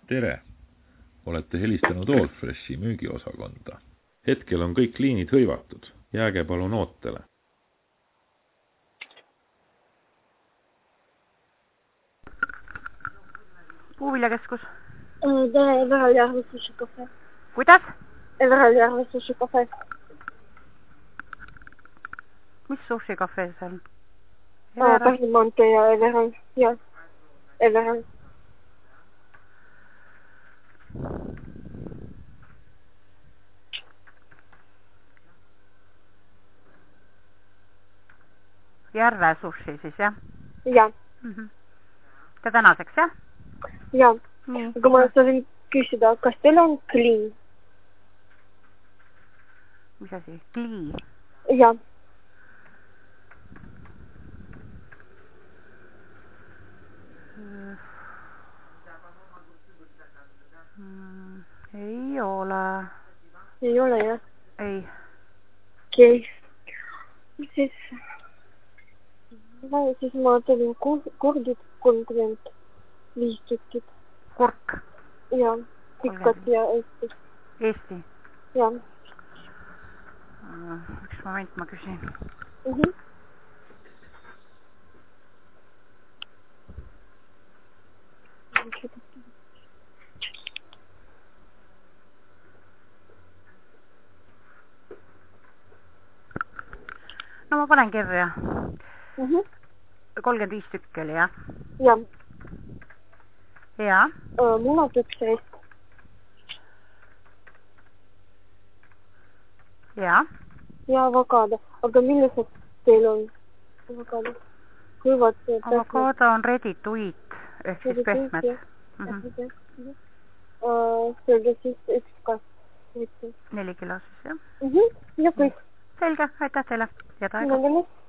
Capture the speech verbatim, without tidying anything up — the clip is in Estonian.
Tere! Olete helistanud Allfreshi müügiosakonda. Hetkel on kõik liinid hõivatud. Jääge palun ootele. Puuviljakeskus. Tere, Everal Järve Sushi Cafe. Kuidas? Everal Järve Sushi Cafe. Mis sushi cafe see on? Pärnumaantee ja Everal. Ja, Everal. Järve sushi siis, jah? Ja. Mm -hmm. Ja tänaseks, jah? Ja. Nii. Aga ma sain küsida, kas teil on kliin? Mis asi? Klii? Ja. Mm, ei ole. Ei ole, jah? Ei. Okei. Siis, vai, siis ma tegin kurgid kolmkümmend viis tükid. Kurk? Ja, pikad ja Eesti. Eesti? Ja. Üks moment ma küsin. Mhm. No ma panen kirja. Mhm. kolmkümmend viis tükki oli, jah? Ja. Ja? Munad üksteist. Ja? Ja avokado. Aga millised teil on avokado? Kuivad pehmed? Avokado on ready to eat, ehk siis pehmed. Selge siis üks kass. Neli kilo siis, jah? Mhm. Ja kõik. Selge, aitäh teile. Ja taega. Nägemist.